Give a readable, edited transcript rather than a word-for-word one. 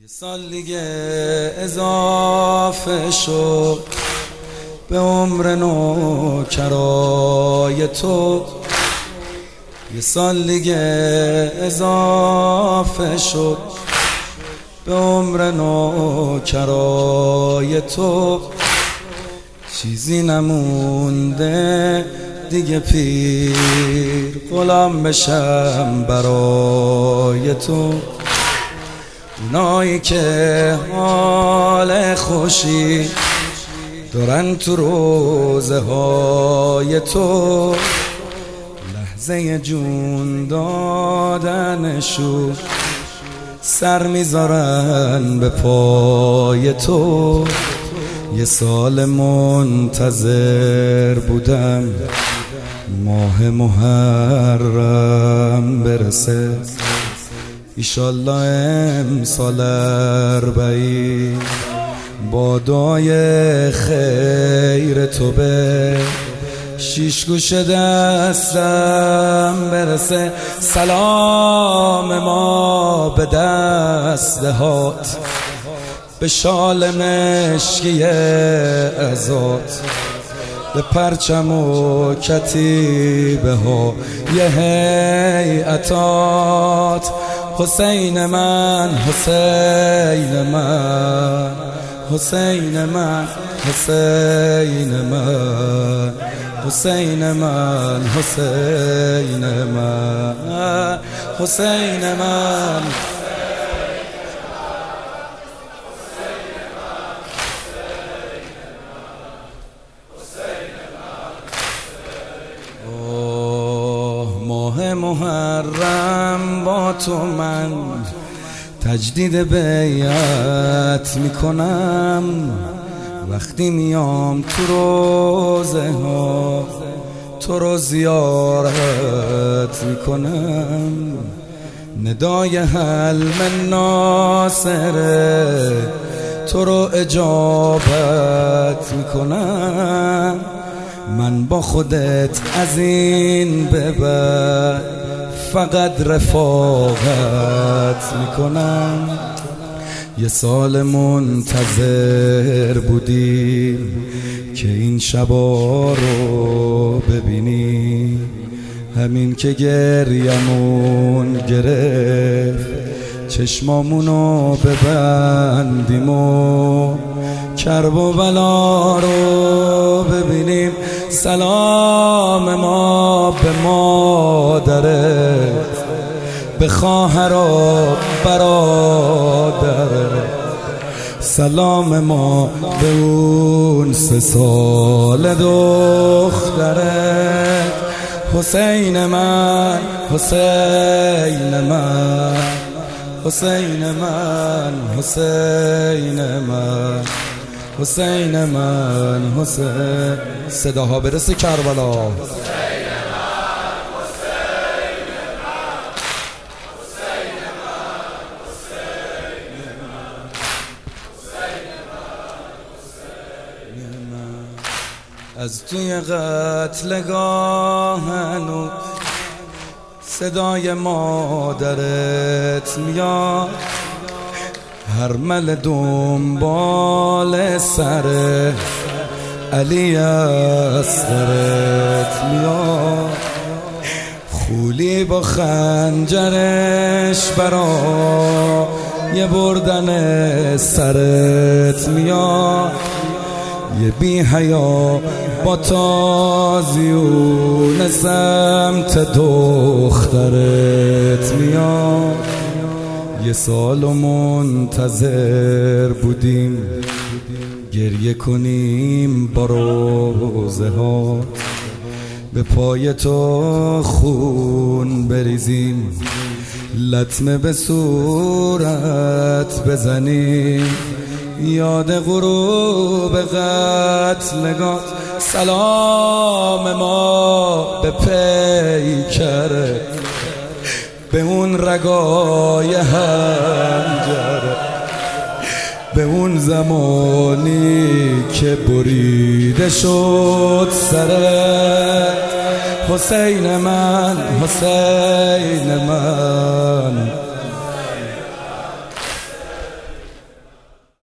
یه سال دیگه اضافه شد به عمر نوکرای تو. یه سال دیگه اضافه شد به عمر نوکرای تو. چیزی نمونده دیگه پیر غلام بشم برای تو. اونایی که حال خوشی دارن تو روزه های تو، لحظه جون دادنشو سر میذارن به پای تو. یه سال منتظر بودم ماه محرم برسه، ایشالله امسال 40 با دعای خیر تو به 6 گوش دستم برسه. سلام ما به دستهات، به شال مشکی ازات، به پرچم و کتیبه ها یه هیئتات. حسین من، حسین من، حسین من، حسین من، حسین من، حسین من، حسین من. ماه محرم با تو من تجدید بیعت میکنم. وقتی میام تو روزه ها تو رو زیارت میکنم. ندای حلم ناصره تو رو اجابت میکنم. من با خودت از این به بعد فقط رفاقت میکنم. یه سال منتظر بودیم که این شبا رو ببینی، همین که گریمون گرفت چشمامونو ببندیم و کرب و بلا رو ببینیم. سلام ما به مادرت، به خواهر و برادرت، سلام ما به اون 3 سال دخترت. حسین من، حسین من، حسین من، حسین من، حسین من، حسین. صداها برسه کربلا. از توی قتلگاه هنوز صدای مادرت میاد، هرمل دنبال سر علی اصغرت میاد. خولی با خنجرش برا یه بردن سرت میاد. یه بی حیا با تازیون سمت دخترت میاد. یه سال منتظر بودیم گریه کنیم با روزه ها، به پای تو خون بریزیم، لطمه به صورت بزنیم، یاد غروب قتلگاه. سلام ما به پیکره، به اون رگای حنجره، به اون زمانی که بریده شد سرت. حسین من، حسین من،